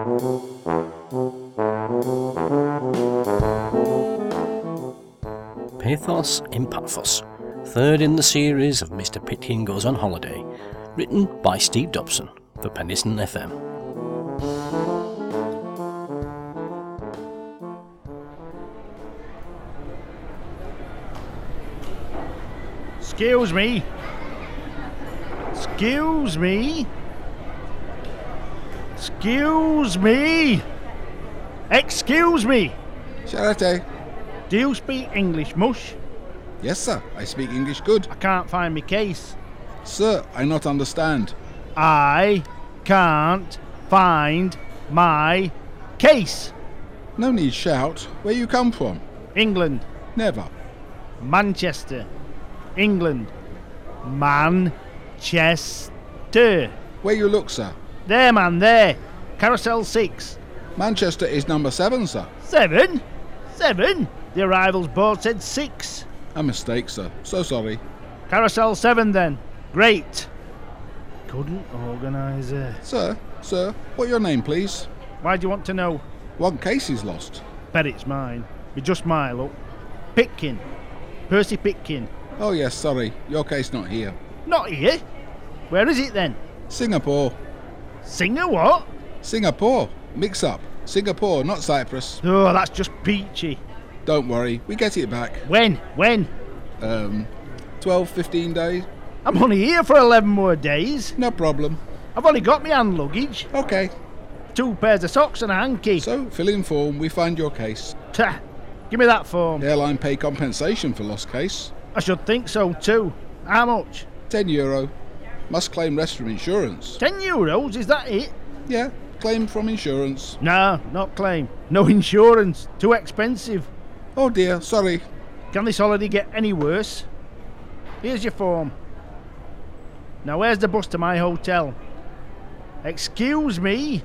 Pathos in Paphos, third in the series of Mr. Pitkin Goes on Holiday, written by Steve Dobson for Penistone FM. Excuse me. Excuse me. Excuse me. Excuse me. Charity. Do you speak English, mush? Yes, sir. I speak English good. I can't find my case. Sir, I not understand. I can't find my case. No need shout. Where you come from? England. Never. Manchester. England. Manchester. Where you look, sir? There, man, there. Carousel 6. Manchester is number 7, sir. 7? 7? The arrivals board said 6. A mistake, sir. So sorry. Carousel 7 then. Great. Couldn't organise it. Sir, what your name, please? Why do you want to know? One case is lost. Bet it's mine. Be just my luck. Pitkin. Percy Pitkin. Oh yes, sorry. Your case not here. Not here? Where is it then? Singapore. Singer what? Singapore. Mix up. Singapore, not Cyprus. Oh, that's just peachy. Don't worry. We get it back. When? 12, 15 days. I'm only here for 11 more days. No problem. I've only got my hand luggage. Okay. 2 pairs of socks and a hanky. So, fill in form. We find your case. Tah, give me that form. Airline pay compensation for lost case. I should think so too. How much? €10. Must claim rest from insurance. €10? Is that it? Yeah, claim from insurance. No, not claim. No insurance. Too expensive. Oh dear, sorry. Can this holiday get any worse? Here's your form. Now where's the bus to my hotel? Excuse me?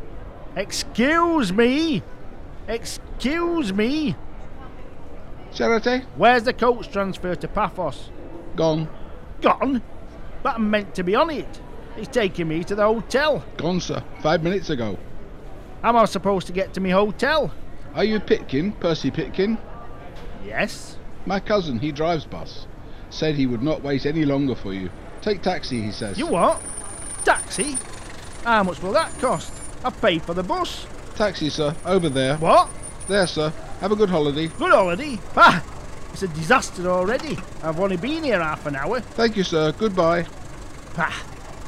Excuse me? Excuse me? Charity? Where's the coach transfer to Paphos? Gone. Gone? But I'm meant to be on it. It's taking me to the hotel. Gone, sir. 5 minutes ago. How am I supposed to get to my hotel? Are you Pitkin, Percy Pitkin? Yes. My cousin, he drives bus. Said he would not wait any longer for you. Take taxi, he says. You what? Taxi? How much will that cost? I've paid for the bus. Taxi, sir. Over there. What? There, sir. Have a good holiday. Good holiday? Ah, it's a disaster already. I've only been here half an hour. Thank you, sir. Goodbye. Ah.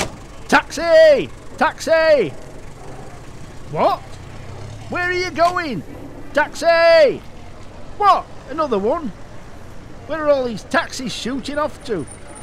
Taxi! Taxi! What? Where are you going? Taxi! What? Another one? Where are all these taxis shooting off to?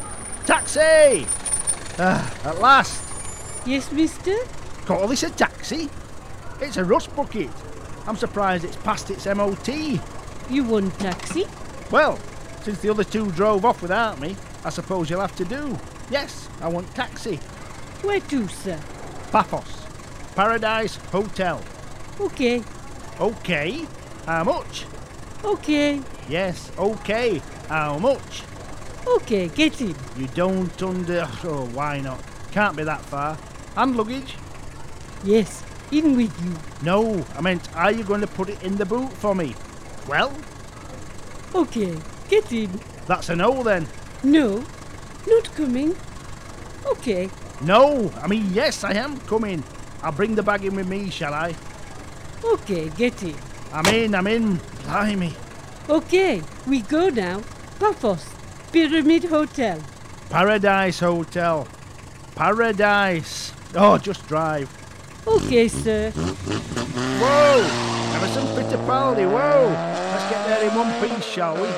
Taxi! At last. Yes, mister? Call this a taxi? It's a rust bucket. I'm surprised it's past its MOT. You want taxi? Well, since the other two drove off without me, I suppose you'll have to do. Yes, I want taxi. Where to, sir? Paphos. Paradise Hotel. Okay. Okay. How much? Okay. Yes, okay. How much? Okay, get in. You don't Oh, why not? Can't be that far. Hand luggage? Yes, in with you. No, I meant, are you going to put it in the boot for me? Well? Okay, get in. That's a no then. No, not coming. Okay. No, I mean yes, I am coming. I'll bring the bag in with me, shall I? Okay, get in. I'm in. Blimey. Okay, we go now. Paphos, Pyramid Hotel. Paradise Hotel. Paradise. Oh, just drive. Okay, sir. Whoa! Have some Fittipaldi, whoa! Let's get there in one piece, shall we?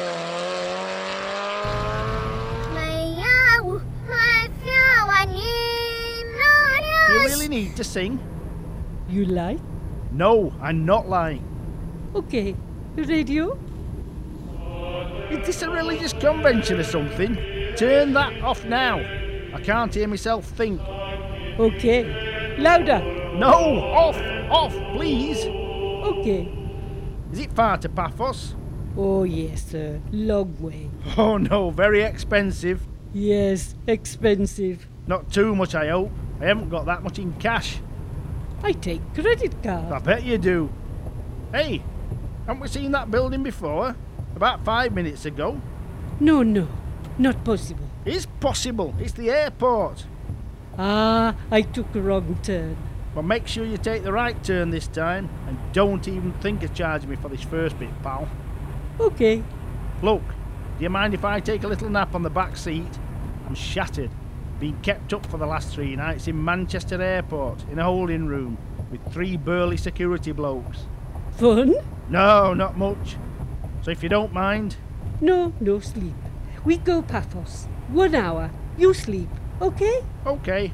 Do you really need to sing? You like? No, I'm not lying. Okay, radio? Is this a religious convention or something? Turn that off now. I can't hear myself think. Okay, louder. No, off, please. Okay. Is it far to Paphos? Oh yes, sir. Long way. Oh no, very expensive. Yes, expensive. Not too much, I hope. I haven't got that much in cash. I take credit I card. bet you do. Hey, haven't we seen that building before? About 5 minutes ago. No, not possible. It's possible. It's the airport. Ah, I took a wrong turn. But make sure you take the right turn this time, and don't even think of charging me for this first bit, pal. Okay. Look, do you mind if I take a little nap on the back seat? I'm shattered. Been kept up for the last 3 nights in Manchester Airport, in a holding room, with 3 burly security blokes. Fun? No, not much. So if you don't mind... No sleep. We go Paphos. 1 hour. You sleep, okay? Okay.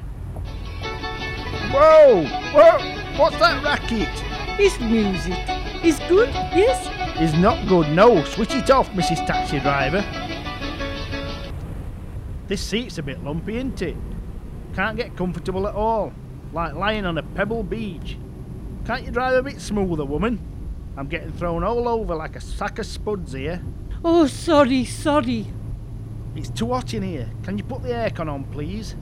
Whoa! What's that racket? It's music. It's good, yes? Is not good, no. Switch it off, Mrs. Taxi Driver. This seat's a bit lumpy, isn't it? Can't get comfortable at all. Like lying on a pebble beach. Can't you drive a bit smoother, woman? I'm getting thrown all over like a sack of spuds here. Oh, sorry. It's too hot in here. Can you put the aircon on, please?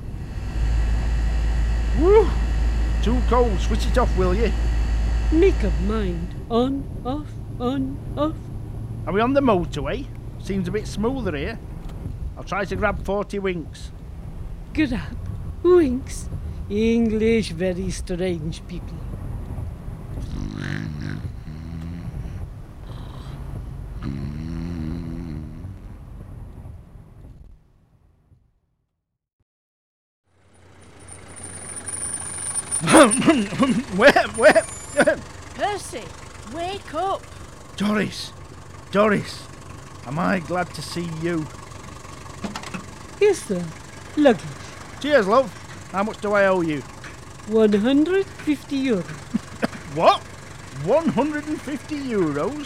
Woo! Too cold. Switch it off, will you? Make up mind. On, off, on, off. Are we on the motorway? Seems a bit smoother here. I'll try to grab 40 winks. Grab. Winks. English very strange people. Where? Percy, wake up! Doris, am I glad to see you? Yes, sir. Luggage. Cheers, love. How much do I owe you? 150 euro. What? 150 euros?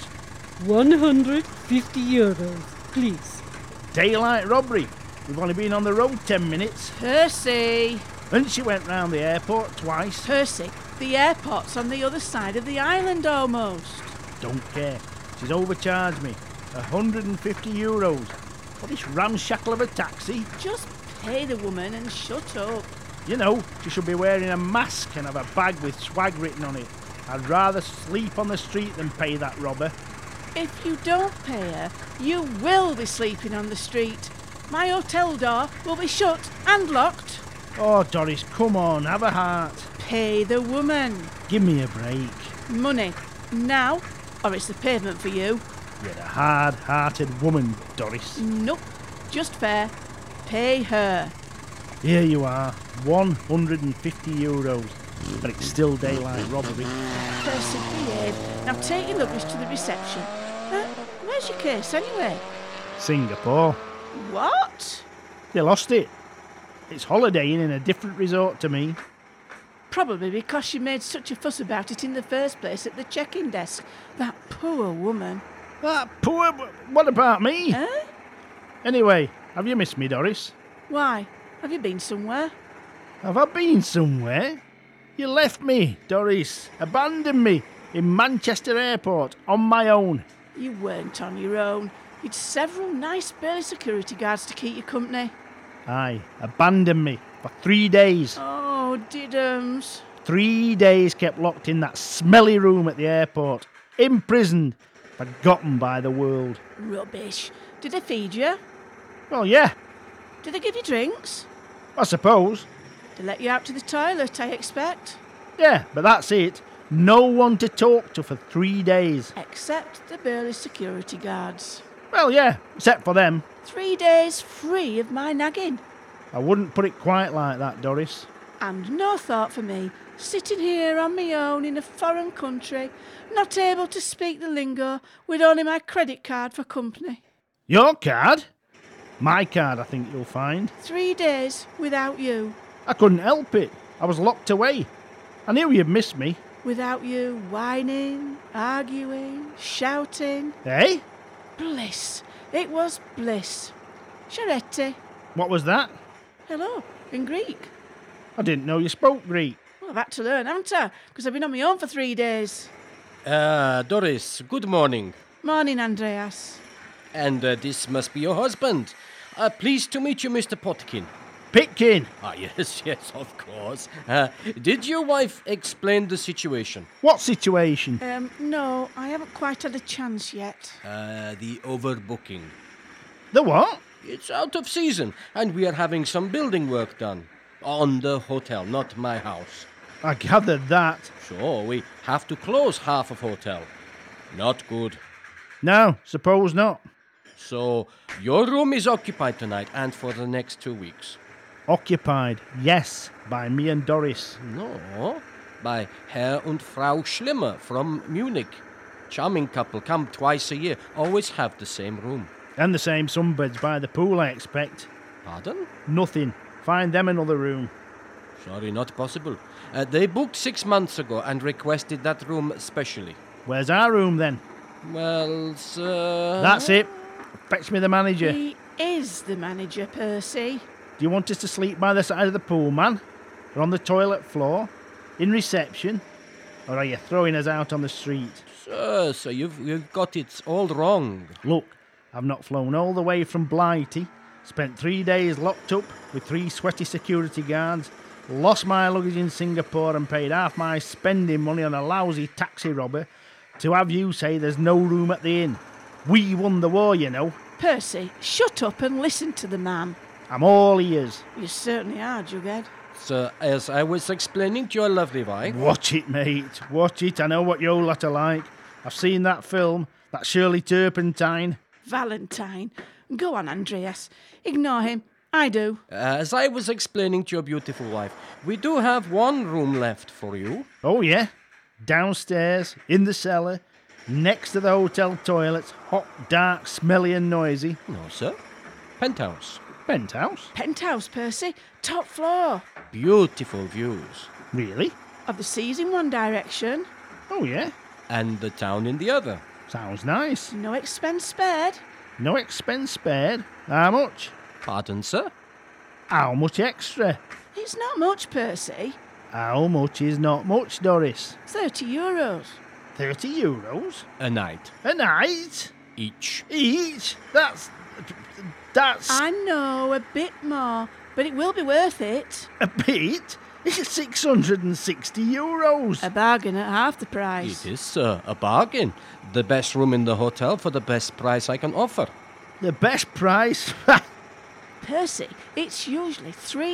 150 euros, please. Daylight robbery. We've only been on the road 10 minutes. Percy! And she went round the airport twice. Percy, the airport's on the other side of the island almost. Don't care. She's overcharged me. 150 euros. For this ramshackle of a taxi. Just pay the woman and shut up. You know, she should be wearing a mask and have a bag with swag written on it. I'd rather sleep on the street than pay that robber. If you don't pay her, you will be sleeping on the street. My hotel door will be shut and locked. Oh, Doris, come on, have a heart. Pay the woman. Give me a break. Money. Now, or it's the pavement for you. You're a hard-hearted woman, Doris. Nope. Just fair. Pay her. Here you are, 150 euros. But it's still daylight robbery. Percy, behave. Now take your luggage to the reception. Where's your case anyway? Singapore. What? They lost it. It's holidaying in a different resort to me. Probably because she made such a fuss about it in the first place at the check-in desk. That poor woman. That poor... What about me? Eh? Anyway, have you missed me, Doris? Why? Have you been somewhere? Have I been somewhere? You left me, Doris. Abandoned me in Manchester Airport on my own. You weren't on your own. You'd several nice burly security guards to keep you company. Aye, abandoned me for 3 days. Oh, diddums. 3 days kept locked in that smelly room at the airport. Imprisoned. Forgotten by the world. Rubbish. Did they feed you? Well, yeah, Did they give you drinks? I suppose. They let you out to the toilet, I expect. Yeah, but that's it. No one to talk to for 3 days. Except the burly security guards. Well, yeah, except for them. 3 days free of my nagging. I wouldn't put it quite like that, Doris. And no thought for me, sitting here on my own in a foreign country, not able to speak the lingo, with only my credit card for company. Your card? My card, I think you'll find. 3 days without you. I couldn't help it. I was locked away. I knew you'd miss me. Without you whining, arguing, shouting. Eh? Bliss. It was bliss. Charette. What was that? Hello, in Greek. I didn't know you spoke Greek. Well, I've had to learn, haven't I? Because I've been on my own for 3 days. Doris, good morning. Morning, Andreas. And this must be your husband. Pleased to meet you, Mr. Potkin. Pitkin! Ah, yes, of course. Did your wife explain the situation? What situation? No, I haven't quite had a chance yet. The overbooking. The what? It's out of season, and we are having some building work done. On the hotel, not my house. I gathered that. So we have to close half of hotel. Not good. No, suppose not. So your room is occupied tonight and for the next 2 weeks. Occupied, yes, by me and Doris. No, by Herr und Frau Schlimmer from Munich. Charming couple, come twice a year, always have the same room. And the same sunbeds by the pool, I expect. Pardon? Nothing. Find them another room. Sorry, not possible. They booked 6 months ago and requested that room specially. Where's our room then? Well, sir... That's it. Fetch me the manager. He is the manager, Percy. Do you want us to sleep by the side of the pool, man? Or on the toilet floor? In reception? Or are you throwing us out on the street? Sir, you've got it all wrong. Look, I've not flown all the way from Blighty, spent 3 days locked up with 3 sweaty security guards, lost my luggage in Singapore and paid half my spending money on a lousy taxi robber to have you say there's no room at the inn. We won the war, you know. Percy, shut up and listen to the man. I'm all ears. You certainly are, Jughead. Sir, as I was explaining to your lovely wife... Watch it, mate. Watch it. I know what you lot are like. I've seen that film, that Shirley Turpentine. Valentine. Go on, Andreas. Ignore him. I do. As I was explaining to your beautiful wife, we do have 1 room left for you. Oh, yeah. Downstairs, in the cellar, next to the hotel toilets, hot, dark, smelly and noisy. No, sir. Penthouse. Penthouse? Penthouse, Percy. Top floor. Beautiful views. Really? Of the seas in one direction. Oh, yeah. And the town in the other. Sounds nice. No expense spared. No expense spared. How much? Pardon, sir? How much extra? It's not much, Percy. How much is not much, Doris? €30. 30 euros? A night. A night? Each. Each? That's... I know, a bit more, but it will be worth it. a bit? It's 660 euros. A bargain at half the price. It is, sir, a bargain. The best room in the hotel for the best price I can offer. The best price? Percy, it's usually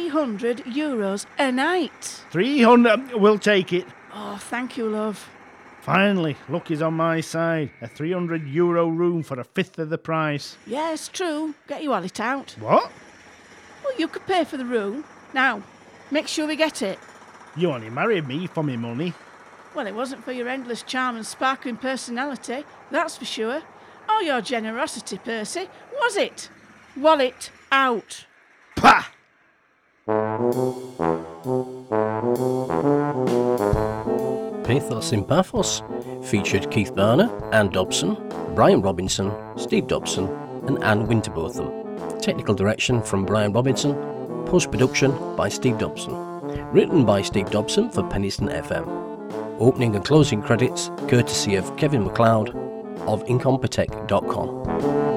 €300 a night. 300. We'll take it. Oh, thank you, love. Finally, luck is on my side. A 300 euro room for a fifth of the price. Yes, true. Get your wallet out. What? Well, you could pay for the room. Now, make sure we get it. You only married me for me money. Well, it wasn't for your endless charm and sparkling personality, that's for sure. Or your generosity, Percy, was it? Wallet out. Pah! Pathos in Paphos featured Keith Barner, Anne Dobson, Brian Robinson, Steve Dobson, and Anne Winterbotham. Technical direction from Brian Robinson. Post-production by Steve Dobson. Written by Steve Dobson for Penistone FM. Opening and closing credits courtesy of Kevin MacLeod of Incompetech.com.